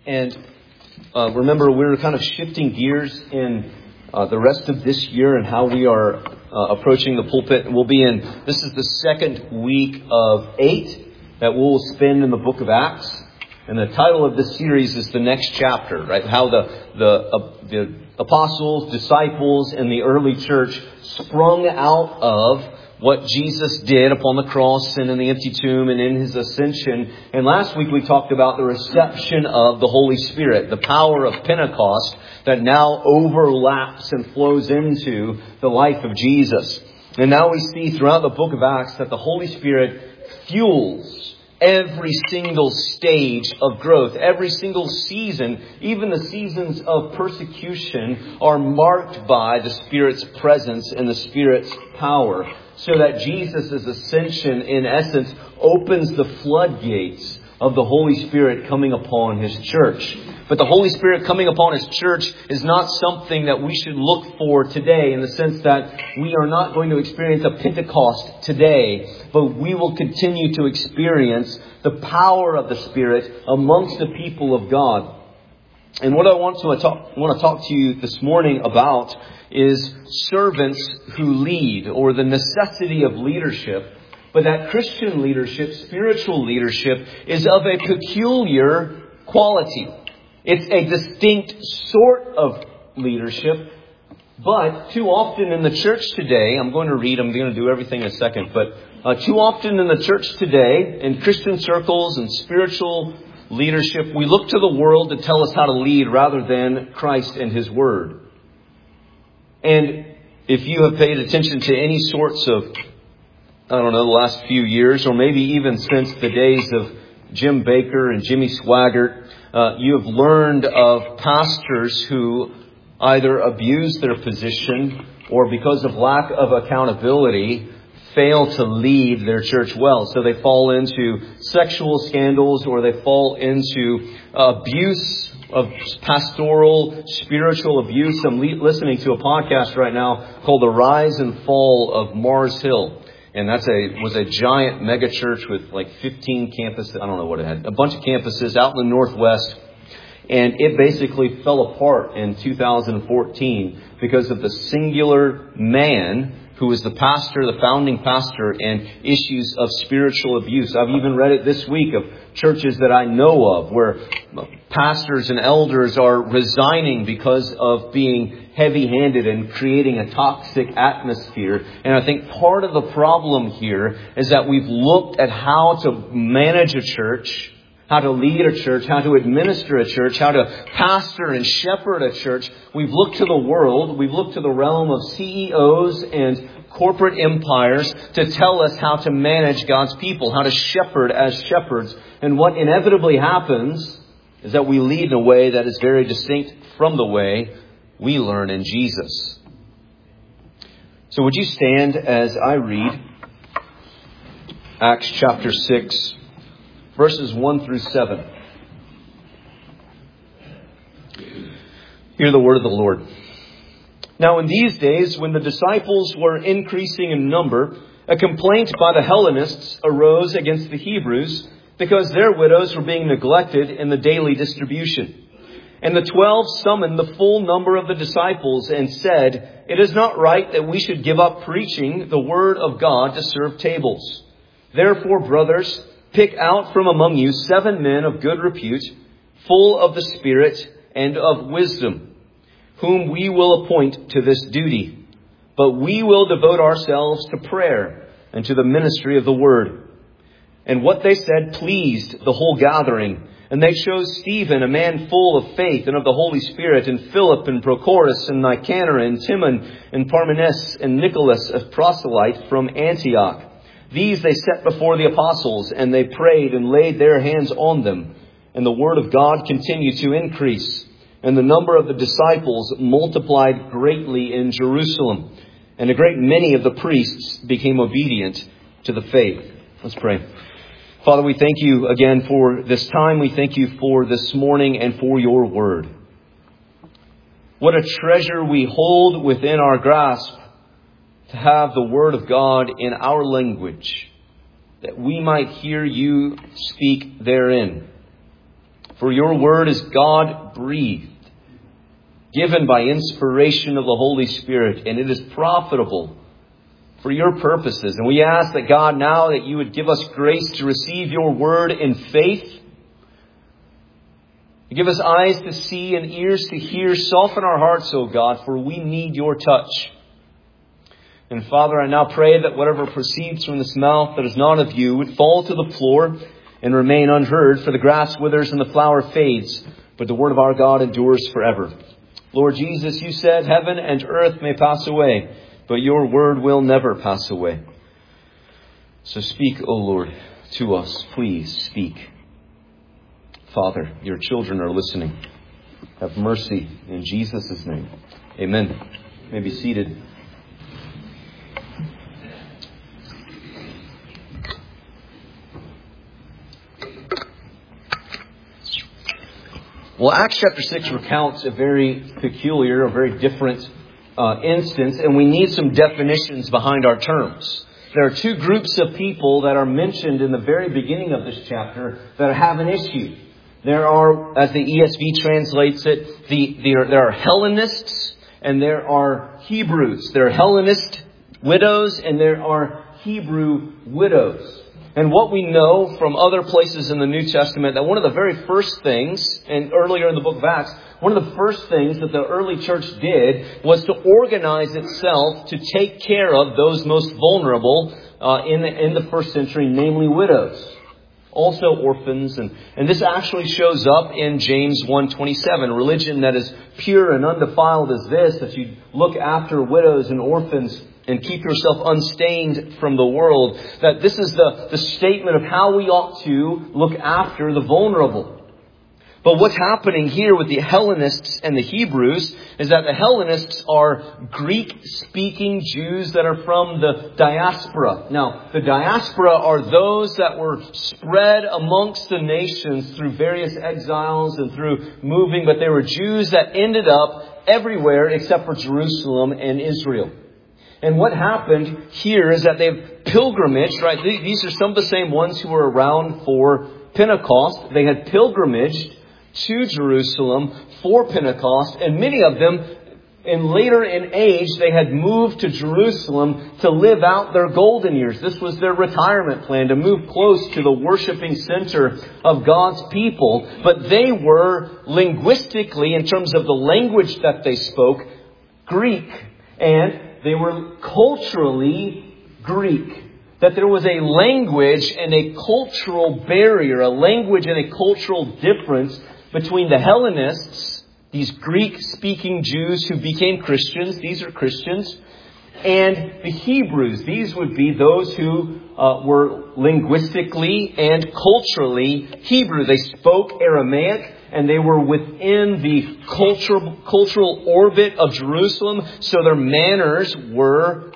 And remember, we're kind of shifting gears in the rest of this year and how we are approaching the pulpit. And this is the second week of 8 that we'll spend in the book of Acts. And the title of this series is the next chapter, right? How the apostles, disciples, and the early church sprung out of what Jesus did upon the cross and in the empty tomb and in His ascension. And last week we talked about the reception of the Holy Spirit, the power of Pentecost that now overlaps and flows into the life of Jesus. And now we see throughout the book of Acts that the Holy Spirit fuels every single stage of growth, every single season, even the seasons of persecution are marked by the Spirit's presence and the Spirit's power. So that Jesus' ascension, in essence, opens the floodgates of the Holy Spirit coming upon His church. But the Holy Spirit coming upon His church is not something that we should look for today, in the sense that we are not going to experience a Pentecost today, but we will continue to experience the power of the Spirit amongst the people of God. And what I want to talk to you this morning about is servants who lead, or the necessity of leadership. But that Christian leadership, spiritual leadership, is of a peculiar quality. It's a distinct sort of leadership. But too often in the church today, I'm going to do everything in a second, but too often in the church today, in Christian circles and spiritual leadership, we look to the world to tell us how to lead rather than Christ and His Word. And if you have paid attention to any sorts of, the last few years, or maybe even since the days of Jim Baker and Jimmy Swaggart, you have learned of pastors who either abuse their position or, because of lack of accountability, fail to lead their church well. So they fall into sexual scandals, or they fall into abuse of pastoral, spiritual abuse. I'm listening to a podcast right now called The Rise and Fall of Mars Hill. And was a giant mega church with like 15 campuses. I don't know what it had. A bunch of campuses out in the Northwest. And it basically fell apart in 2014 because of the singular man who was the pastor, the founding pastor, and issues of spiritual abuse. I've even read it this week of churches that I know of where pastors and elders are resigning because of being heavy-handed and creating a toxic atmosphere. And I think part of the problem here is that we've looked at how to manage a church, how to lead a church, how to administer a church, how to pastor and shepherd a church. We've looked to the world. We've looked to the realm of CEOs and corporate empires to tell us how to manage God's people, how to shepherd as shepherds. And what inevitably happens is that we lead in a way that is very distinct from the way we learn in Jesus. So would you stand as I read Acts chapter 6, verses 1 through 7. Hear the word of the Lord. Now in these days, when the disciples were increasing in number, a complaint by the Hellenists arose against the Hebrews because their widows were being neglected in the daily distribution. And the 12 summoned the full number of the disciples and said, "It is not right that we should give up preaching the word of God to serve tables. Therefore, brothers, pick out from among you 7 men of good repute, full of the Spirit and of wisdom, whom we will appoint to this duty. But we will devote ourselves to prayer and to the ministry of the word." And what they said pleased the whole gathering. And they chose Stephen, a man full of faith and of the Holy Spirit, and Philip and Prochorus and Nicanor and Timon and Parmenas and Nicholas, a proselyte from Antioch. These they set before the apostles, and they prayed and laid their hands on them. And the word of God continued to increase. And the number of the disciples multiplied greatly in Jerusalem. And a great many of the priests became obedient to the faith. Let's pray. Father, we thank you again for this time. We thank you for this morning and for your word. What a treasure we hold within our grasp to have the word of God in our language, that we might hear you speak therein. For your word is God-breathed, given by inspiration of the Holy Spirit, and it is profitable for your purposes. And we ask that God, now that you would give us grace to receive your word in faith, give us eyes to see and ears to hear. Soften our hearts, O God, for we need your touch. And Father, I now pray that whatever proceeds from this mouth that is not of you would fall to the floor and remain unheard, for the grass withers and the flower fades, but the word of our God endures forever. Lord Jesus, you said heaven and earth may pass away, but your word will never pass away. So speak, O Lord, to us. Please speak. Father, your children are listening. Have mercy in Jesus' name. Amen. You may be seated. Well, Acts chapter 6 recounts a very peculiar, a very different instance, and we need some definitions behind our terms. There are two groups of people that are mentioned in the very beginning of this chapter that have an issue. There are, as the ESV translates it, there are Hellenists and there are Hebrews. There are Hellenist widows and there are Hebrew widows. And what we know from other places in the New Testament, that one of the very first things, and earlier in the book of Acts, one of the first things that the early church did was to organize itself to take care of those most vulnerable in the first century, namely widows. Also orphans. And this actually shows up in James 1:27. Religion that is pure and undefiled is this, that you look after widows and orphans and keep yourself unstained from the world. That this is the statement of how we ought to look after the vulnerable. But what's happening here with the Hellenists and the Hebrews is that the Hellenists are Greek-speaking Jews that are from the diaspora. Now, the diaspora are those that were spread amongst the nations through various exiles and through moving, but they were Jews that ended up everywhere except for Jerusalem and Israel. And what happened here is that they've pilgrimaged, right? These are some of the same ones who were around for Pentecost. They had pilgrimaged to Jerusalem for Pentecost, and many of them, later in age, they had moved to Jerusalem to live out their golden years. This was their retirement plan, to move close to the worshiping center of God's people. But they were linguistically, in terms of the language that they spoke, Greek, and they were culturally Greek. That there was a language and a cultural barrier, a language and a cultural difference between the Hellenists, these Greek-speaking Jews who became Christians, these are Christians, and the Hebrews. These would be those who were linguistically and culturally Hebrew. They spoke Aramaic and they were within the cultural orbit of Jerusalem, so their manners were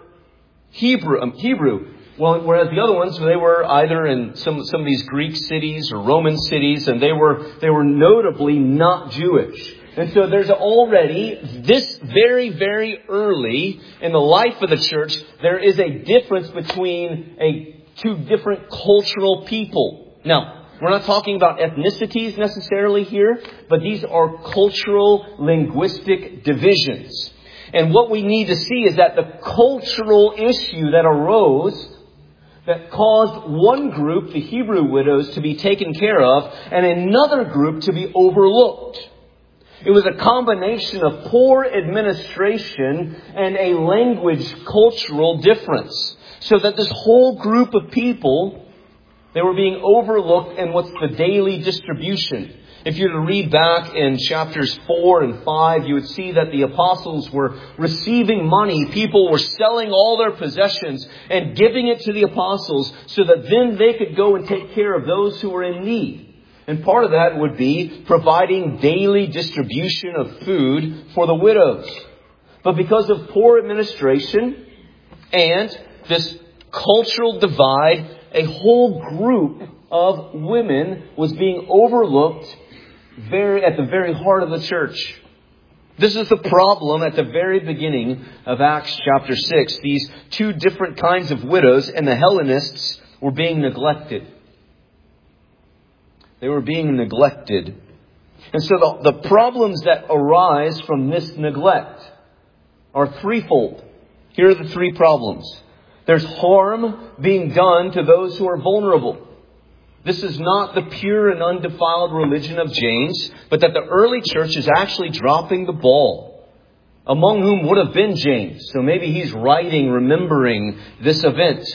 Hebrew. Well, whereas the other ones, they were either in some of these Greek cities or Roman cities, and they were notably not Jewish. And so there's already this very, very early in the life of the church, there is a difference between two different cultural people. Now, we're not talking about ethnicities necessarily here, but these are cultural, linguistic divisions. And what we need to see is that the cultural issue that arose that caused one group, the Hebrew widows, to be taken care of and another group to be overlooked. It was a combination of poor administration and a language cultural difference. So that this whole group of people, they were being overlooked in what's the daily distribution. If you were to read back in chapters 4 and 5, you would see that the apostles were receiving money. People were selling all their possessions and giving it to the apostles so that then they could go and take care of those who were in need. And part of that would be providing daily distribution of food for the widows. But because of poor administration and this cultural divide, a whole group of women was being overlooked at the very heart of the church. This is the problem at the very beginning of Acts chapter 6. These two different kinds of widows and the Hellenists were being neglected. They were being neglected And so the problems that arise from this neglect are threefold. Here are the three problems. There's harm being done to those who are vulnerable. This is not the pure and undefiled religion of James, but that the early church is actually dropping the ball, among whom would have been James. So maybe he's writing, remembering this event.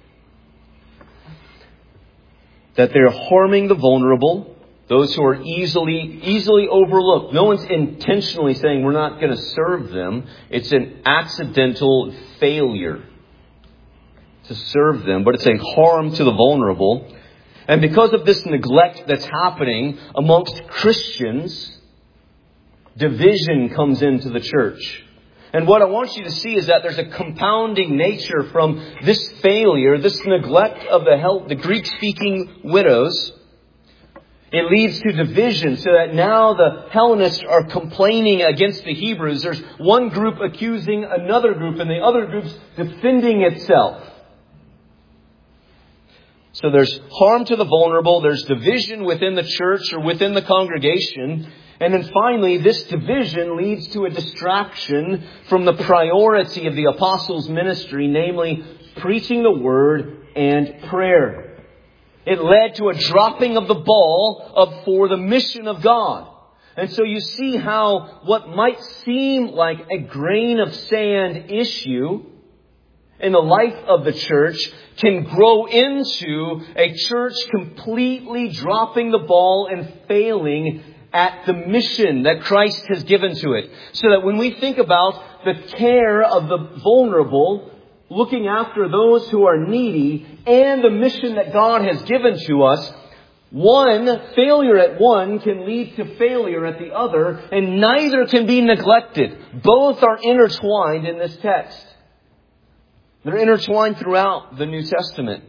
That they're harming the vulnerable, those who are easily overlooked. No one's intentionally saying we're not going to serve them. It's an accidental failure to serve them, but it's a harm to the vulnerable. And because of this neglect that's happening amongst Christians, division comes into the church. And what I want you to see is that there's a compounding nature from this failure, this neglect of the Greek-speaking widows. It leads to division, so that now the Hellenists are complaining against the Hebrews. There's one group accusing another group, and the other group's defending itself. So there's harm to the vulnerable, there's division within the church or within the congregation. And then finally, this division leads to a distraction from the priority of the apostles' ministry, namely preaching the word and prayer. It led to a dropping of the ball for the mission of God. And so you see how what might seem like a grain of sand issue in the life of the church can grow into a church completely dropping the ball and failing at the mission that Christ has given to it. So that when we think about the care of the vulnerable, looking after those who are needy, and the mission that God has given to us, failure at one can lead to failure at the other, and neither can be neglected. Both are intertwined in this text. They're intertwined throughout the New Testament.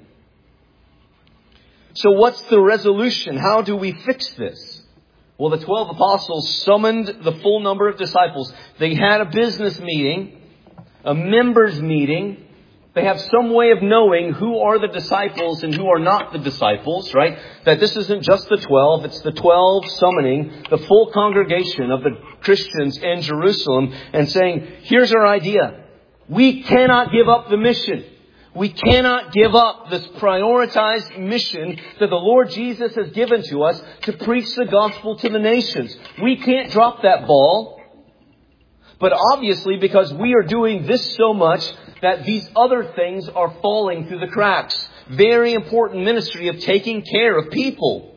So what's the resolution? How do we fix this? Well, the 12 apostles summoned the full number of disciples. They had a business meeting, a members meeting. They have some way of knowing who are the disciples and who are not the disciples, right? That this isn't just the 12. It's the 12 summoning the full congregation of the Christians in Jerusalem and saying, here's our idea. We cannot give up the mission. We cannot give up this prioritized mission that the Lord Jesus has given to us to preach the gospel to the nations. We can't drop that ball. But obviously, because we are doing this so much, that these other things are falling through the cracks. Very important ministry of taking care of people.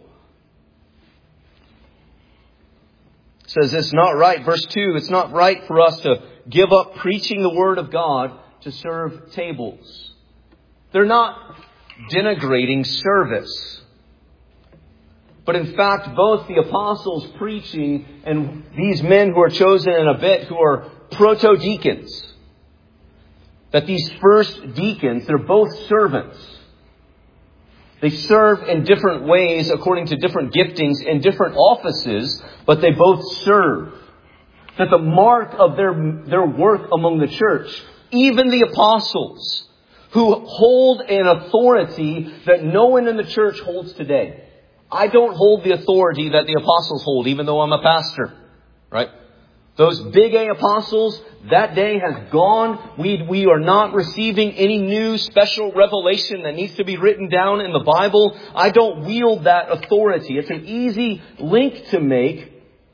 It says it's not right. Verse 2, it's not right for us to give up preaching the word of God to serve tables. They're not denigrating service. But in fact, both the apostles preaching and these men who are chosen in a bit, who are proto-deacons, that these first deacons, they're both servants. They serve in different ways according to different giftings and different offices, but they both serve. That the mark of their work among the church, even the apostles, who hold an authority that no one in the church holds today. I don't hold the authority that the apostles hold, even though I'm a pastor, right? Those big A apostles, that day has gone. We are not receiving any new special revelation that needs to be written down in the Bible. I don't wield that authority. It's an easy link to make.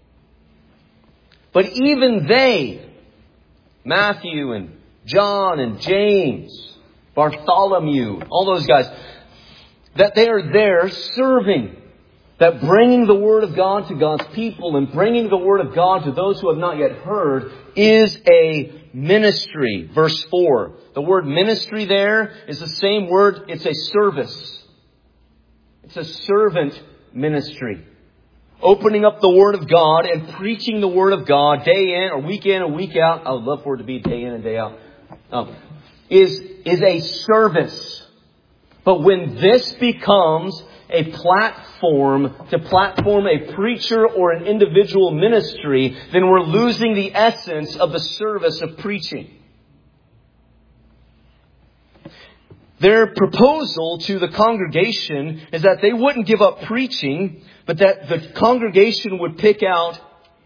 But even they, Matthew and John and James, Bartholomew, all those guys, that they are there serving. That bringing the Word of God to God's people and bringing the Word of God to those who have not yet heard is a ministry. Verse 4. The word ministry there is the same word. It's a service. It's a servant ministry. Opening up the Word of God and preaching the Word of God day in or week out. I would love for it to be day in and day out. Is a service. But when this becomes a platform to platform a preacher or an individual ministry, then we're losing the essence of the service of preaching. their proposal to the congregation is that they wouldn't give up preaching, but that the congregation would pick out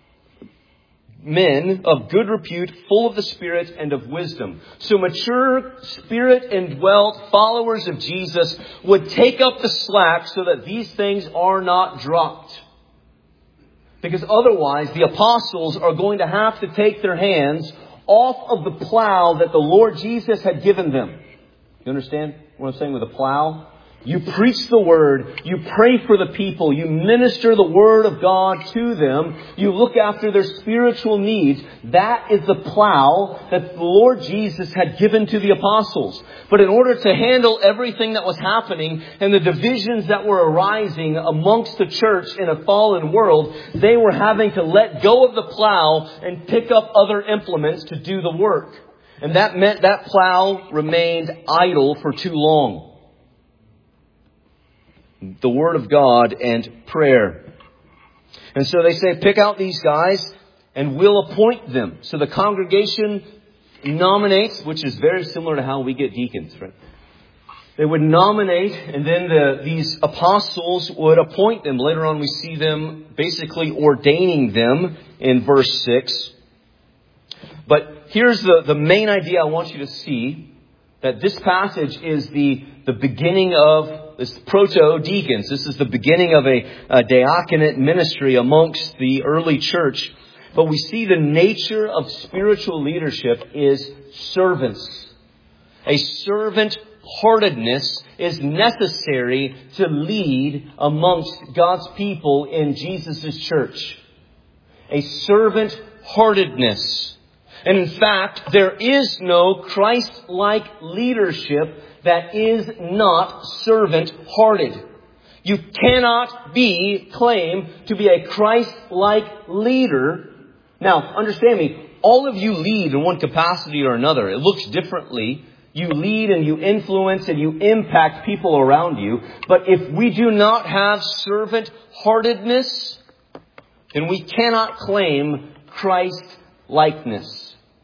men of good repute, full of the Spirit and of wisdom. So mature, Spirit-indwelt followers of Jesus would take up the slack so that these things are not dropped. Because otherwise, the apostles are going to have to take their hands off of the plow that the Lord Jesus had given them. You understand what I'm saying with a plow? You preach the Word. You pray for the people. You minister the Word of God to them. You look after their spiritual needs. That is the plow that the Lord Jesus had given to the apostles. But in order to handle everything that was happening and the divisions that were arising amongst the church in a fallen world, they were having to let go of the plow and pick up other implements to do the work. And that meant that plow remained idle for too long. The Word of God and prayer. And so they say, pick out these guys and we'll appoint them. So the congregation nominates, which is very similar to how we get deacons, right? They would nominate, and then these apostles would appoint them. Later on we see them basically ordaining them in verse 6. But here's the main idea I want you to see, that this passage is the beginning of this proto-deacons. This is the beginning of a diaconate ministry amongst the early church. But we see the nature of spiritual leadership is servants. A servant-heartedness is necessary to lead amongst God's people in Jesus' church. A servant-heartedness. And in fact, there is no Christ-like leadership that is not servant-hearted. You cannot claim to be a Christ-like leader. Now, understand me, all of you lead in one capacity or another. It looks differently. You lead and you influence and you impact people around you. But if we do not have servant-heartedness, then we cannot claim Christ-likeness.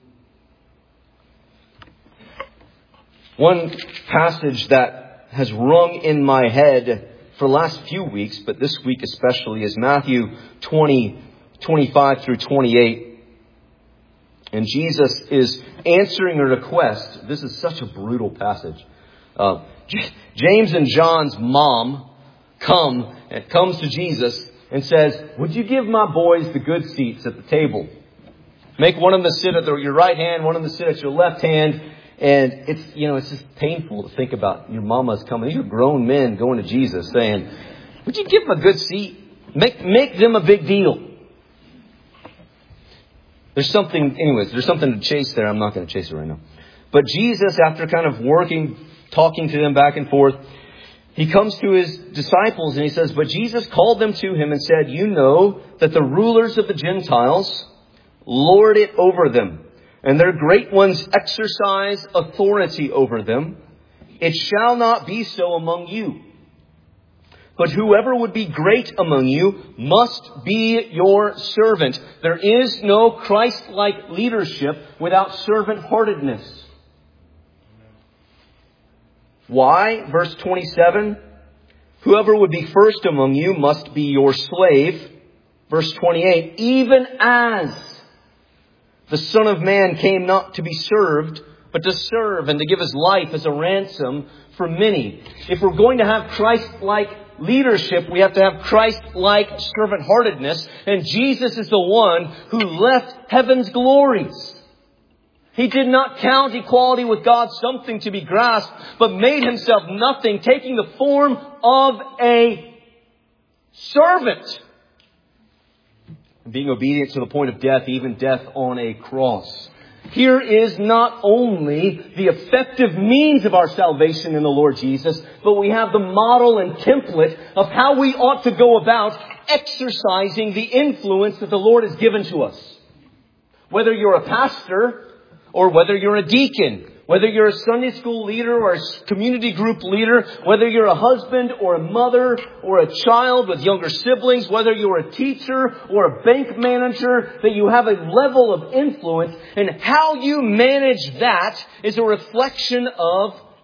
One passage that has rung in my head for the last few weeks, but this week especially, is Matthew 20:25 through 28. And Jesus is answering a request. This is such a brutal passage. James and John's mom comes to Jesus and says, would you give my boys the good seats at the table? Make one of them sit at your right hand, one of them sit at your left hand. And it's just painful to think about your mamas coming. These are grown men going to Jesus saying, would you give them a good seat? Make them a big deal. There's something to chase there. I'm not going to chase it right now. But Jesus, after kind of talking to them back and forth, he comes to his disciples and he says, but Jesus called them to him and said, you know that the rulers of the Gentiles lord it over them, and their great ones exercise authority over them. It shall not be so among you. But whoever would be great among you must be your servant. There is no Christ-like leadership without servant-heartedness. Why? Verse 27. Whoever would be first among you must be your slave. Verse 28. Even as the Son of Man came not to be served, but to serve and to give his life as a ransom for many. If we're going to have Christ-like leadership, we have to have Christ-like servant-heartedness. And Jesus is the one who left heaven's glories. He did not count equality with God something to be grasped, but made himself nothing, taking the form of a servant. Being obedient to the point of death, even death on a cross. Here is not only the effective means of our salvation in the Lord Jesus, but we have the model and template of how we ought to go about exercising the influence that the Lord has given to us. Whether you're a pastor or whether you're a deacon, whether you're a Sunday school leader or a community group leader, whether you're a husband or a mother or a child with younger siblings, whether you're a teacher or a bank manager, that you have a level of influence, and how you manage that is a reflection of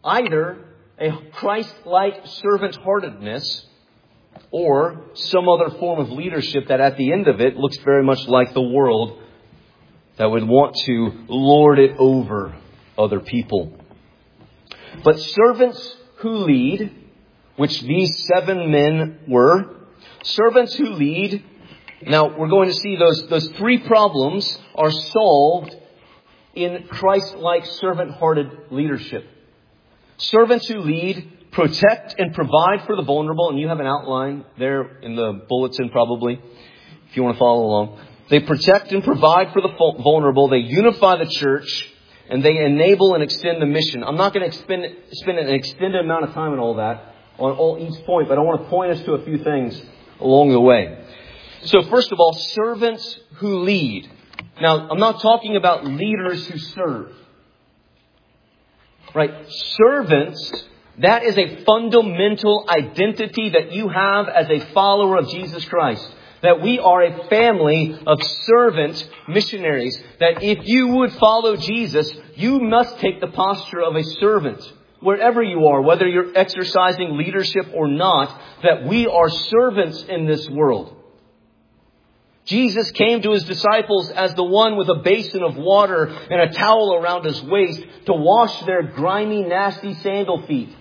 either a Christ-like servant-heartedness or some other form of leadership that at the end of it looks very much like the world that would want to lord it over other people. But servants who lead, which these 7 men were, servants who lead. Now, we're going to see those 3 problems are solved in Christ-like servant-hearted leadership. Servants who lead, protect and provide for the vulnerable. And you have an outline there in the bulletin probably, if you want to follow along. They protect and provide for the vulnerable. They unify the church. And they enable and extend the mission. I'm not going to spend an extended amount of time on all that, on each point, but I want to point us to a few things along the way. So first of all, servants who lead. Now, I'm not talking about leaders who serve. Right? Servants, that is a fundamental identity that you have as a follower of Jesus Christ. That we are a family of servant missionaries. That if you would follow Jesus, you must take the posture of a servant. Wherever you are, whether you're exercising leadership or not, that we are servants in this world. Jesus came to His disciples as the one with a basin of water and a towel around His waist to wash their grimy, nasty sandal feet.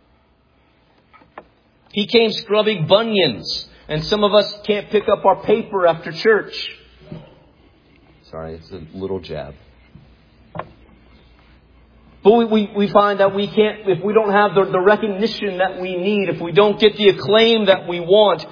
He came scrubbing bunions. And some of us can't pick up our paper after church. Sorry, it's a little jab. But we find that we can't, if we don't have the recognition that we need, if we don't get the acclaim that we want,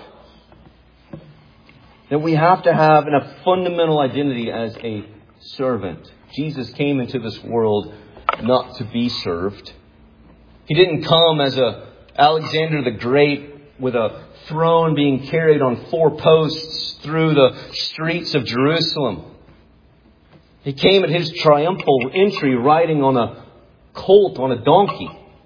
then we have to have a fundamental identity as a servant. Jesus came into this world not to be served. He didn't come as Alexander the Great with a throne being carried on 4 posts through the streets of Jerusalem. He came at His triumphal entry riding on a colt, on a donkey.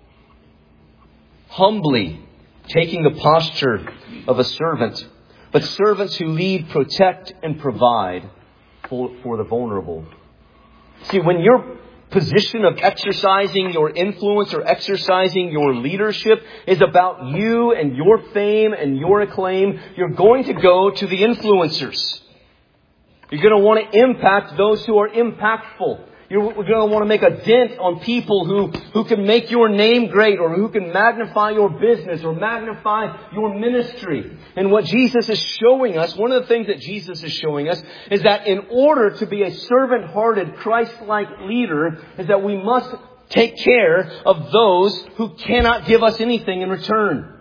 Humbly taking the posture of a servant. But servants who lead, protect, and provide for the vulnerable. See, when your position of exercising your influence or exercising your leadership is about you and your fame and your acclaim, you're going to go to the influencers. You're going to want to impact those who are impactful. You're going to want to make a dent on people who can make your name great or who can magnify your business or magnify your ministry. And what Jesus is showing us, one of the things that Jesus is showing us is that in order to be a servant-hearted, Christ-like leader, is that we must take care of those who cannot give us anything in return.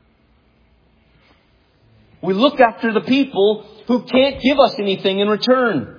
We look after the people who can't give us anything in return.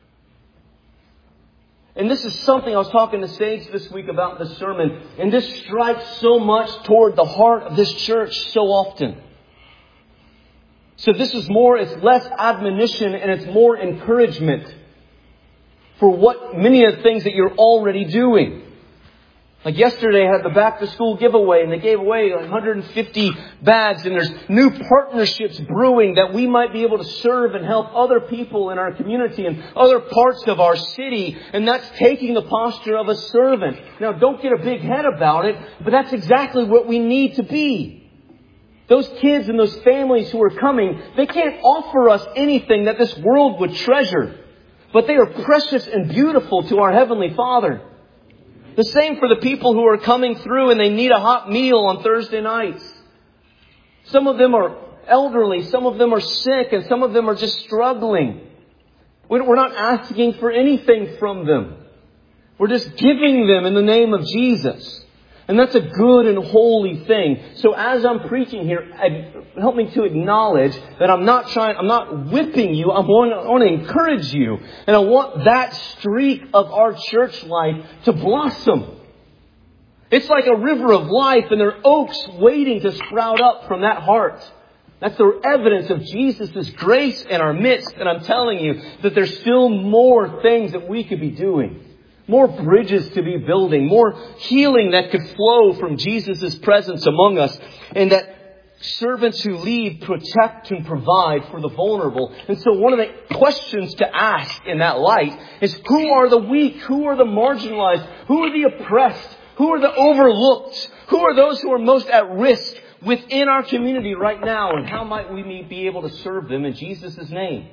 And this is something I was talking to Sage this week about the sermon. And this strikes so much toward the heart of this church so often. So this is it's less admonition and it's more encouragement for many of the things that you're already doing. Like yesterday I had the back to school giveaway and they gave away 150 bags and there's new partnerships brewing that we might be able to serve and help other people in our community and other parts of our city. And that's taking the posture of a servant. Now don't get a big head about it, but that's exactly what we need to be. Those kids and those families who are coming, they can't offer us anything that this world would treasure. But they are precious and beautiful to our Heavenly Father. The same for the people who are coming through and they need a hot meal on Thursday nights. Some of them are elderly, some of them are sick, and some of them are just struggling. We're not asking for anything from them. We're just giving them in the name of Jesus. And that's a good and holy thing. So as I'm preaching here, help me to acknowledge that I'm not whipping you. I want to encourage you. And I want that streak of our church life to blossom. It's like a river of life and there are oaks waiting to sprout up from that heart. That's the evidence of Jesus' grace in our midst. And I'm telling you that there's still more things that we could be doing. More bridges to be building. More healing that could flow from Jesus' presence among us. And that servants who lead, protect, and provide for the vulnerable. And so one of the questions to ask in that light is, who are the weak? Who are the marginalized? Who are the oppressed? Who are the overlooked? Who are those who are most at risk within our community right now? And how might we be able to serve them in Jesus' name?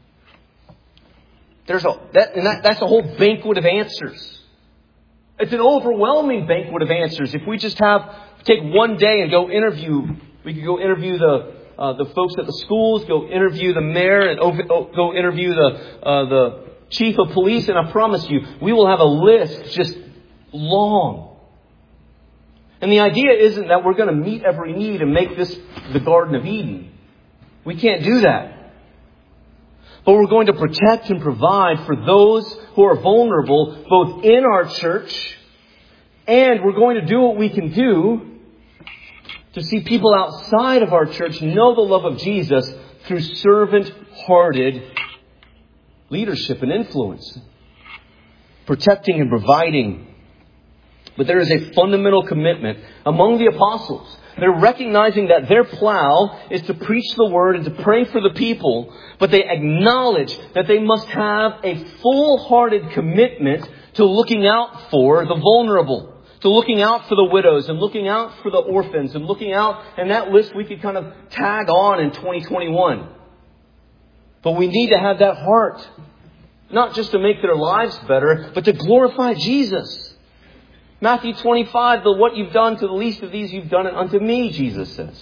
That's a whole banquet of answers. It's an overwhelming banquet of answers. If we just take one day and go interview, we could go interview the folks at the schools, go interview the mayor, and go interview the chief of police, and I promise you, we will have a list just long. And the idea isn't that we're going to meet every need and make this the Garden of Eden. We can't do that. But we're going to protect and provide for those who are vulnerable, both in our church, and we're going to do what we can do to see people outside of our church know the love of Jesus through servant-hearted leadership and influence. Protecting and providing. But there is a fundamental commitment among the apostles. They're recognizing that their plow is to preach the word and to pray for the people, but they acknowledge that they must have a full-hearted commitment to looking out for the vulnerable, to looking out for the widows and looking out for the orphans and looking out, and that list we could kind of tag on in 2021. But we need to have that heart, not just to make their lives better, but to glorify Jesus. Matthew 25, what you've done to the least of these, you've done it unto me, Jesus says.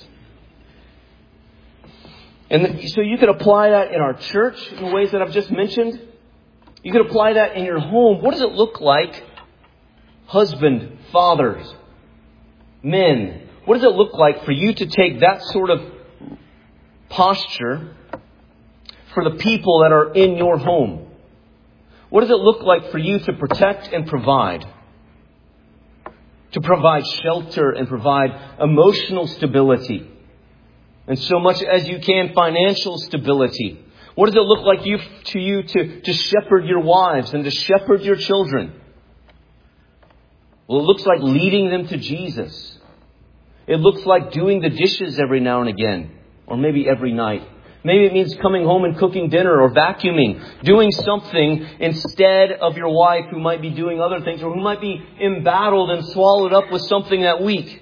And so you could apply that in our church in the ways that I've just mentioned. You could apply that in your home. What does it look like, husband, fathers, men? What does it look like for you to take that sort of posture for the people that are in your home? What does it look like for you to protect and provide? To provide shelter and provide emotional stability. And so much as you can, financial stability. What does it look like to you to shepherd your wives and to shepherd your children? Well, it looks like leading them to Jesus. It looks like doing the dishes every now and again, or maybe every night. Maybe it means coming home and cooking dinner or vacuuming, doing something instead of your wife who might be doing other things or who might be embattled and swallowed up with something that week.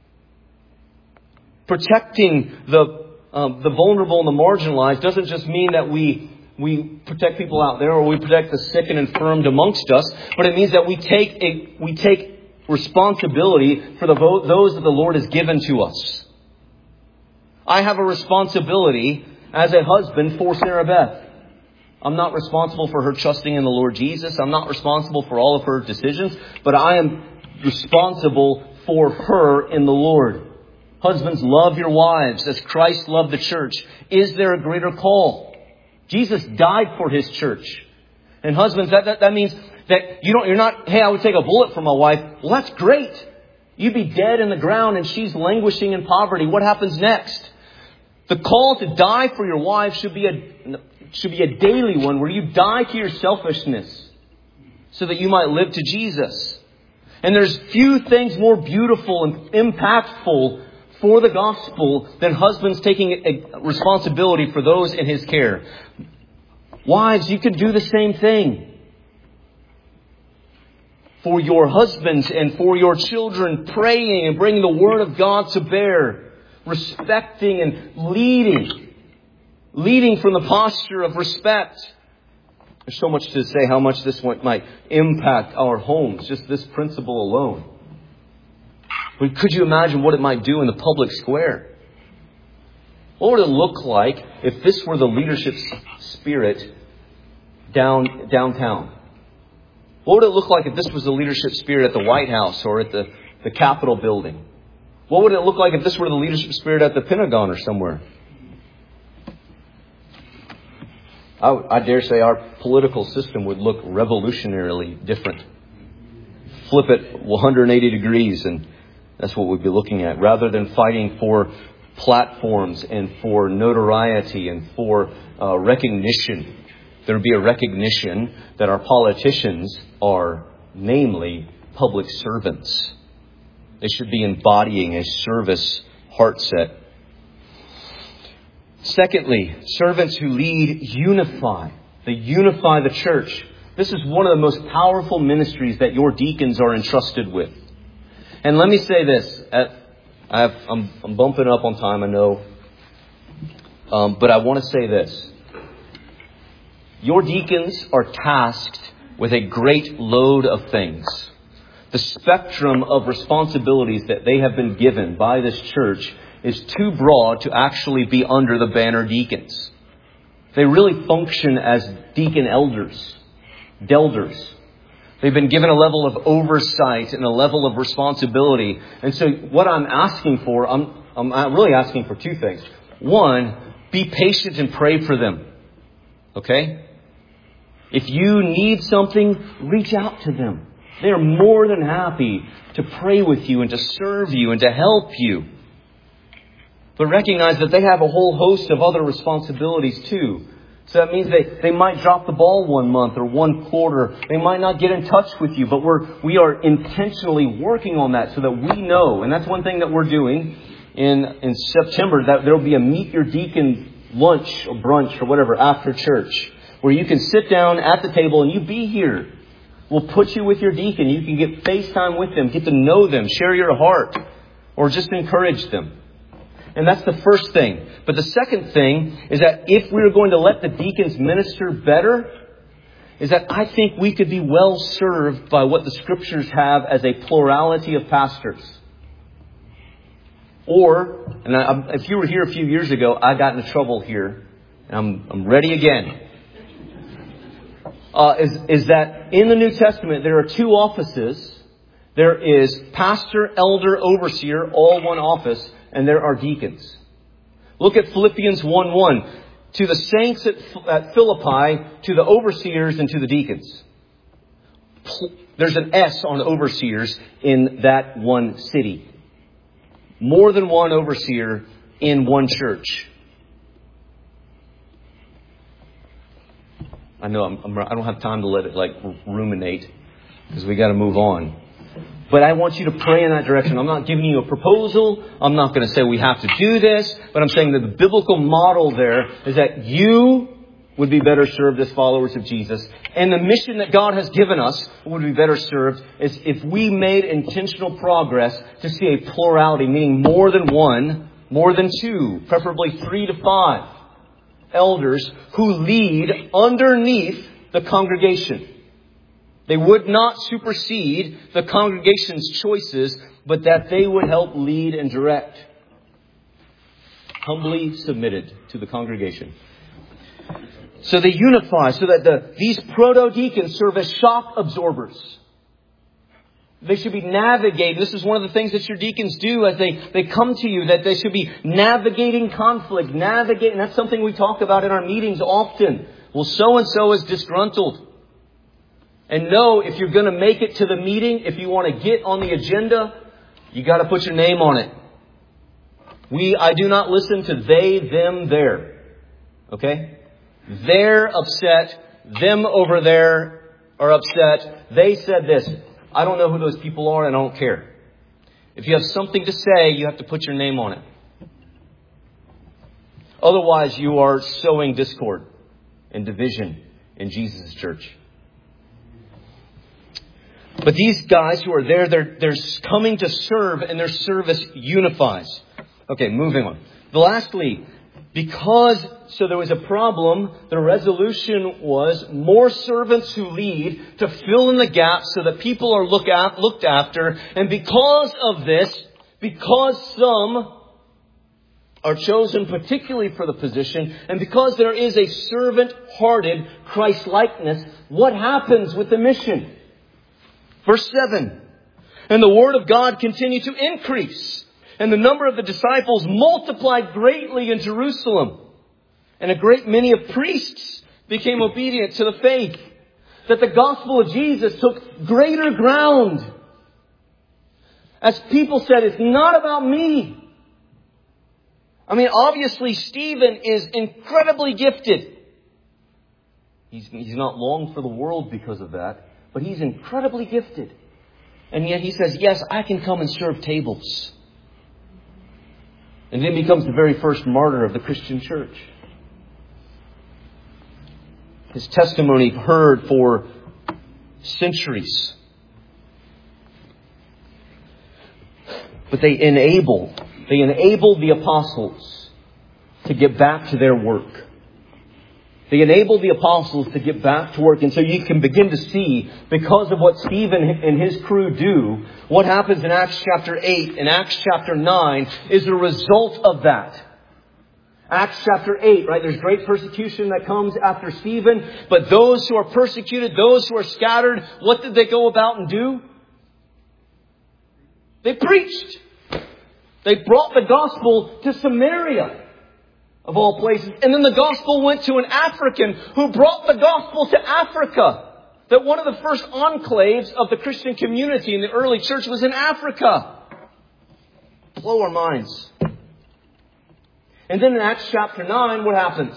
Protecting the vulnerable and the marginalized doesn't just mean that we protect people out there or we protect the sick and infirmed amongst us, but it means that we take responsibility for those that the Lord has given to us. I have a responsibility as a husband for Sarah Beth. I'm not responsible for her trusting in the Lord Jesus. I'm not responsible for all of her decisions, but I am responsible for her in the Lord. Husbands, love your wives as Christ loved the church. Is there a greater call? Jesus died for his church. And husbands, that means that you're not, hey, I would take a bullet for my wife. Well, that's great. You'd be dead in the ground and she's languishing in poverty. What happens next? The call to die for your wife should be a daily one where you die to your selfishness so that you might live to Jesus. And there's few things more beautiful and impactful for the gospel than husbands taking a responsibility for those in his care. Wives, you can do the same thing. For your husbands and for your children, praying and bringing the word of God to bear. Respecting and leading. Leading from the posture of respect. There's so much to say how much this might impact our homes. Just this principle alone. But could you imagine what it might do in the public square? What would it look like if this were the leadership spirit downtown? What would it look like if this was the leadership spirit at the White House or at the Capitol building? What would it look like if this were the leadership spirit at the Pentagon or somewhere? I dare say our political system would look revolutionarily different. Flip it 180 degrees and that's what we'd be looking at. Rather than fighting for platforms and for notoriety and for recognition, there would be a recognition that our politicians are namely public servants. They should be embodying a service heart set. Secondly, servants who lead unify. They unify the church. This is one of the most powerful ministries that your deacons are entrusted with. And let me say this. I'm bumping up on time, I know. But I want to say this. Your deacons are tasked with a great load of things. The spectrum of responsibilities that they have been given by this church is too broad to actually be under the banner deacons. They really function as deacon elders, delders. They've been given a level of oversight and a level of responsibility. And so what I'm asking for, I'm really asking for two things. One, be patient and pray for them. Okay? If you need something, reach out to them. They are more than happy to pray with you and to serve you and to help you. But recognize that they have a whole host of other responsibilities too. So that means they might drop the ball 1 month or 1 quarter. They might not get in touch with you, but we are intentionally working on that so that we know. And that's one thing that we're doing in September, that there will be a Meet Your Deacon lunch or brunch or whatever after church, where you can sit down at the table and you be here. We'll put you with your deacon. You can get FaceTime with them, get to know them, share your heart, or just encourage them. And that's the first thing. But the second thing is that if we're going to let the deacons minister better, is that I think we could be well served by what the Scriptures have as a plurality of pastors. Or, and if you were here a few years ago, I got into trouble here. And I'm ready again. Is that in the New Testament there are 2 offices. There is pastor, elder, overseer, all one office, and there are deacons. Look at Philippians 1:1. To the saints at Philippi, to the overseers and to the deacons. There's an S on overseers in that one city. More than one overseer in one church. I know I don't have time to let it ruminate because we got to move on. But I want you to pray in that direction. I'm not giving you a proposal. I'm not going to say we have to do this. But I'm saying that the biblical model there is that you would be better served as followers of Jesus. And the mission that God has given us would be better served is if we made intentional progress to see a plurality, meaning more than one, more than 2, preferably 3 to 5 elders who lead underneath the congregation. They would not supersede the congregation's choices, but that they would help lead and direct. Humbly submitted to the congregation. So they unify so that these proto-deacons serve as shock absorbers. They should be navigating. This is one of the things that your deacons do as they come to you, that they should be navigating conflict. And that's something we talk about in our meetings often. Well, so-and-so is disgruntled. And know if you're going to make it to the meeting, if you want to get on the agenda, you got to put your name on it. I do not listen to they, them, there. Okay? They're upset. Them over there are upset. They said this. I don't know who those people are and I don't care. If you have something to say, you have to put your name on it. Otherwise, you are sowing discord and division in Jesus' church. But these guys who are there, they're coming to serve and their service unifies. Okay, moving on. Lastly, so there was a problem, the resolution was more servants who lead to fill in the gaps so that people are looked after. And because of this, because some are chosen particularly for the position, and because there is a servant-hearted Christ-likeness, what happens with the mission? Verse 7, and the word of God continued to increase, and the number of the disciples multiplied greatly in Jerusalem. And a great many of priests became obedient to the faith. That the gospel of Jesus took greater ground. As people said, it's not about me. I mean, obviously Stephen is incredibly gifted. He's not long for the world because of that. But he's incredibly gifted. And yet he says, yes, I can come and serve tables. And then becomes the very first martyr of the Christian church. His testimony heard for centuries. But they enabled the apostles to get back to their work. They enabled the apostles to get back to work. And so you can begin to see, because of what Stephen and his crew do, what happens in Acts chapter 8 and Acts chapter 9 is a result of that. Acts chapter 8, right? There's great persecution that comes after Stephen. But those who are persecuted, those who are scattered, what did they go about and do? They preached. They brought the gospel to Samaria, of all places. And then the gospel went to an African who brought the gospel to Africa. That one of the first enclaves of the Christian community in the early church was in Africa. Blow our minds. And then in Acts chapter 9, what happens?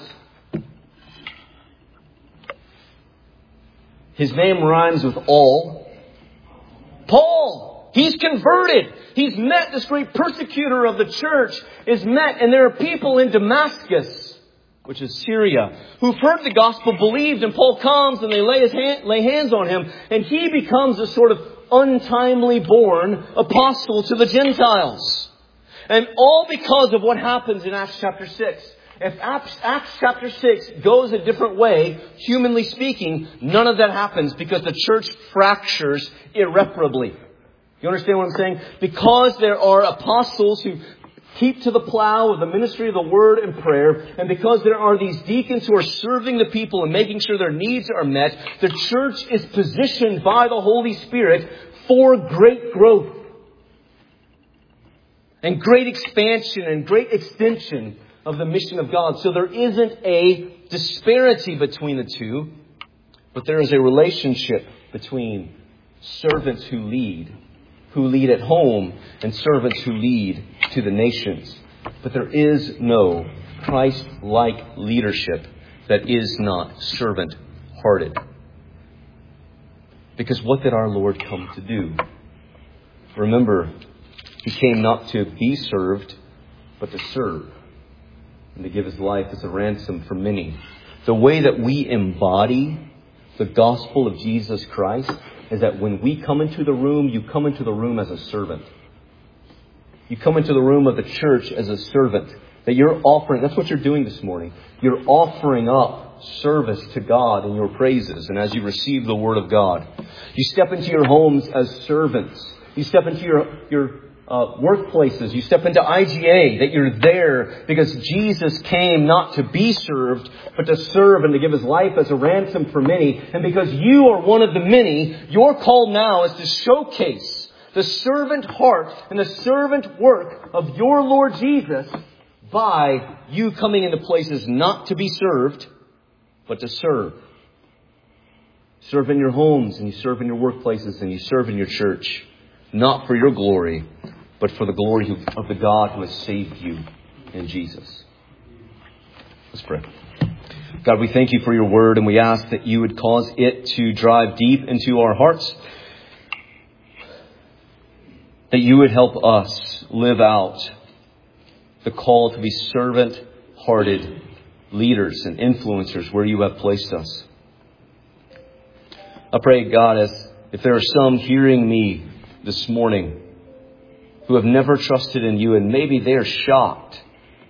His name rhymes with all. Paul, he's converted. He's met, this great persecutor of the church is met. And there are people in Damascus, which is Syria, who've heard the gospel, believed, and Paul comes and they lay hands on him. And he becomes a sort of untimely born apostle to the Gentiles. And all because of what happens in Acts chapter 6. If Acts chapter 6 goes a different way, humanly speaking, none of that happens because the church fractures irreparably. You understand what I'm saying? Because there are apostles who keep to the plow with the ministry of the word and prayer, and because there are these deacons who are serving the people and making sure their needs are met, the church is positioned by the Holy Spirit for great growth and great expansion and great extension of the mission of God. So there isn't a disparity between the two, but there is a relationship between servants who lead at home, and servants who lead to the nations. But there is no Christ-like leadership that is not servant-hearted. Because what did our Lord come to do? Remember, He came not to be served, but to serve, and to give His life as a ransom for many. The way that we embody the gospel of Jesus Christ is that when we come into the room, you come into the room as a servant. You come into the room of the church as a servant. That you're offering, that's what you're doing this morning. You're offering up service to God in your praises and as you receive the Word of God. You step into your homes as servants. You step into your workplaces. You step into IGA, that you're there because Jesus came not to be served, but to serve and to give His life as a ransom for many. And because you are one of the many, your call now is to showcase the servant heart and the servant work of your Lord Jesus by you coming into places not to be served, but to serve. Serve in your homes, and you serve in your workplaces, and you serve in your church. Not for your glory, but for the glory of the God who has saved you in Jesus. Let's pray. God, we thank You for Your Word, and we ask that You would cause it to drive deep into our hearts. That You would help us live out the call to be servant-hearted leaders and influencers where You have placed us. I pray, God, if there are some hearing me this morning who have never trusted in You, and maybe they are shocked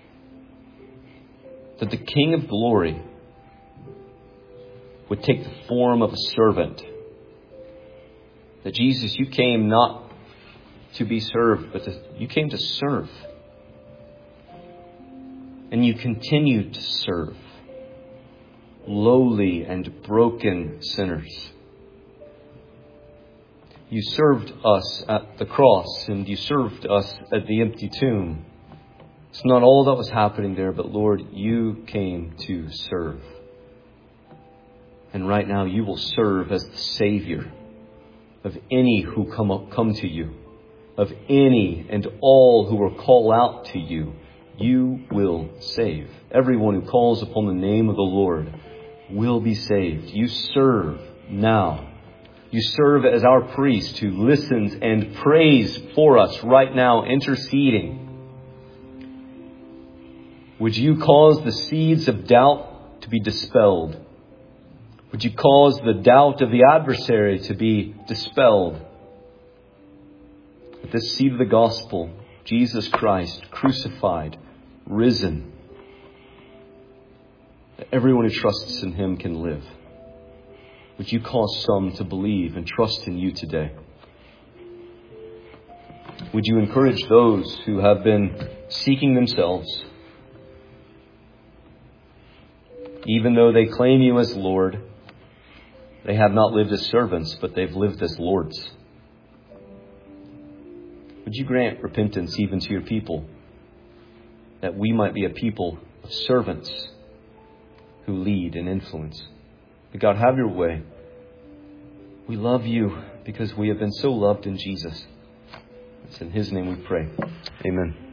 that the King of Glory would take the form of a servant. That Jesus, You came not to be served, but You came to serve. And You continue to serve lowly and broken sinners. You served us at the cross, and You served us at the empty tomb. It's not all that was happening there, but Lord, You came to serve. And right now You will serve as the Savior of any who come to You. Of any and all who will call out to You, You will save. Everyone who calls upon the name of the Lord will be saved. You serve now. You serve as our priest who listens and prays for us right now, interceding. Would You cause the seeds of doubt to be dispelled? Would You cause the doubt of the adversary to be dispelled? I that this seed of the gospel, Jesus Christ, crucified, risen, that everyone who trusts in Him can live. Would you cause some to believe and trust in you today? Would you encourage those who have been seeking themselves, even though they claim you as Lord, they have not lived as servants, but they've lived as lords? Would you grant repentance even to your people, that we might be a people of servants who lead and influence? May God, have your way. We love you because we have been so loved in Jesus. It's in His name we pray. Amen.